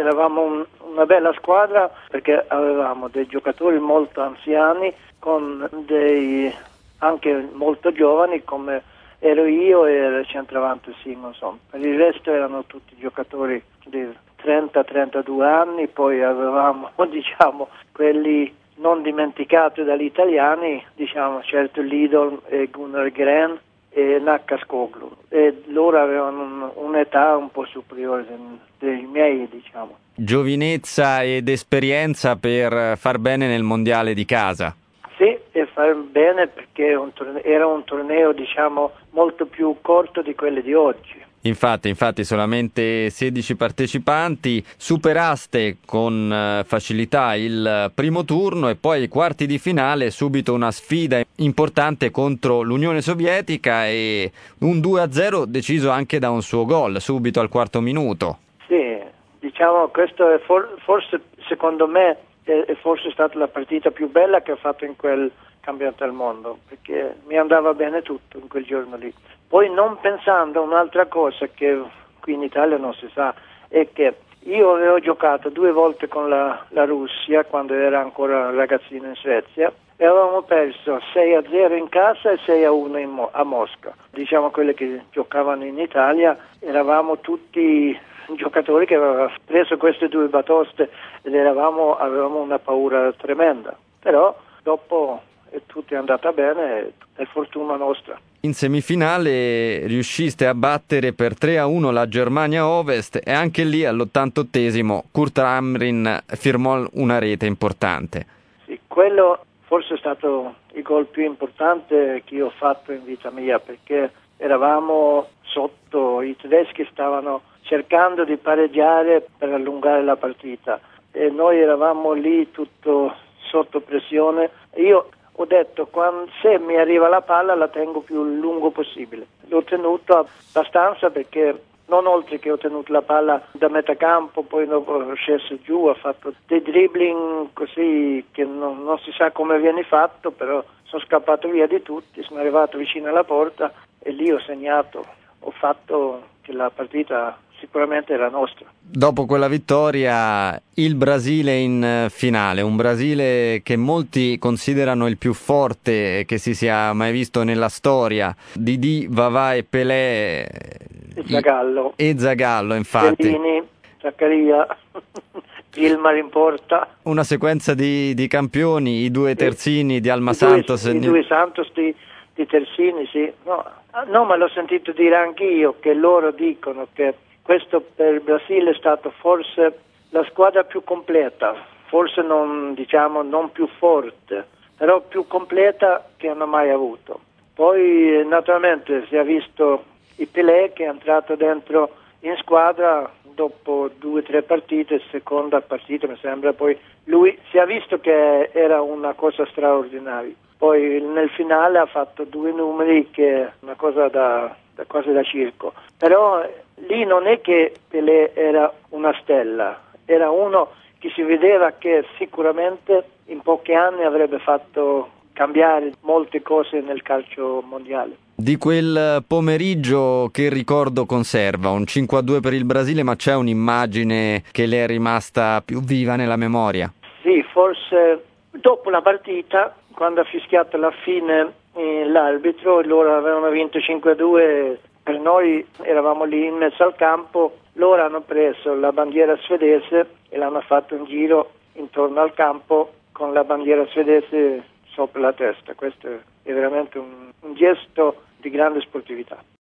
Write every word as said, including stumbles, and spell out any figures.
eravamo un, una bella squadra perché avevamo dei giocatori molto anziani con dei anche molto giovani come ero io e il centravanti Simonson. Per il resto erano tutti giocatori di trenta trentadue anni, poi avevamo diciamo quelli non dimenticati dagli italiani, diciamo certo Lidl e Gunnar Gren e Nakkaskoglu, e loro avevano un, un'età un po' superiore dei, dei miei, diciamo. Giovinezza ed esperienza per far bene nel mondiale di casa. Sì, e far bene perché un torneo, era un torneo diciamo molto più corto di quelli di oggi. Infatti, infatti solamente sedici partecipanti, superaste con facilità il primo turno e poi ai quarti di finale subito una sfida importante contro l'Unione Sovietica e un due a zero deciso anche da un suo gol subito al quarto minuto. Sì, diciamo questo è for- forse secondo me è, è forse stata la partita più bella che ho fatto in quel campionato del mondo, perché mi andava bene tutto in quel giorno lì. Poi non pensando a un'altra cosa che qui in Italia non si sa, è che io avevo giocato due volte con la, la Russia quando era ancora ragazzino in Svezia e avevamo perso sei a zero in casa e sei a uno in Mo- a Mosca. Diciamo quelli che giocavano in Italia eravamo tutti giocatori che avevano preso queste due batoste ed eravamo, avevamo una paura tremenda, però dopo è tutto è andata bene, è fortuna nostra. In semifinale riusciste a battere per tre a uno la Germania Ovest e anche lì all'ottantottesimo Kurt Hamrin firmò una rete importante. Sì, quello forse è stato il gol più importante che io ho fatto in vita mia, perché eravamo sotto, i tedeschi stavano cercando di pareggiare per allungare la partita e noi eravamo lì tutto sotto pressione. Io ho detto, quando, se mi arriva la palla la tengo più lungo possibile. L'ho tenuto abbastanza perché non oltre che ho tenuto la palla da metà campo, poi dopo sceso giù, ho fatto dei dribbling così che non, non si sa come viene fatto, però sono scappato via di tutti, sono arrivato vicino alla porta e lì ho segnato, ho fatto che la partita sicuramente era nostra. Dopo quella vittoria il Brasile in finale, un Brasile che molti considerano il più forte che si sia mai visto nella storia, Didi, Vavà e Pelé e Zagallo, e Zagallo infatti. Bellini, Zaccaria, Gilmar in porta. Una sequenza di, di campioni, i due terzini di Alma I Santos. Due, I due Santos di, di Terzini, sì. No, no, ma l'ho sentito dire anche io che loro dicono che questo per il Brasile è stato forse la squadra più completa, forse non diciamo non più forte, però più completa che hanno mai avuto. Poi naturalmente si è visto il Pelé che è entrato dentro in squadra dopo due o tre partite, seconda partita mi sembra, poi lui si è visto che era una cosa straordinaria. Poi nel finale ha fatto due numeri che è una cosa da, da quasi da circo. Però lì non è che Pelé era una stella, era uno che si vedeva che sicuramente in pochi anni avrebbe fatto cambiare molte cose nel calcio mondiale. Di quel pomeriggio che ricordo conserva, un cinque a due per il Brasile, ma c'è un'immagine che le è rimasta più viva nella memoria? Sì, forse dopo la partita, quando ha fischiato alla fine eh, l'arbitro, loro avevano vinto cinque a due, per noi eravamo lì in mezzo al campo, loro hanno preso la bandiera svedese e l'hanno fatto un giro intorno al campo con la bandiera svedese sopra la testa. Questo è veramente un, un gesto di grande sportività.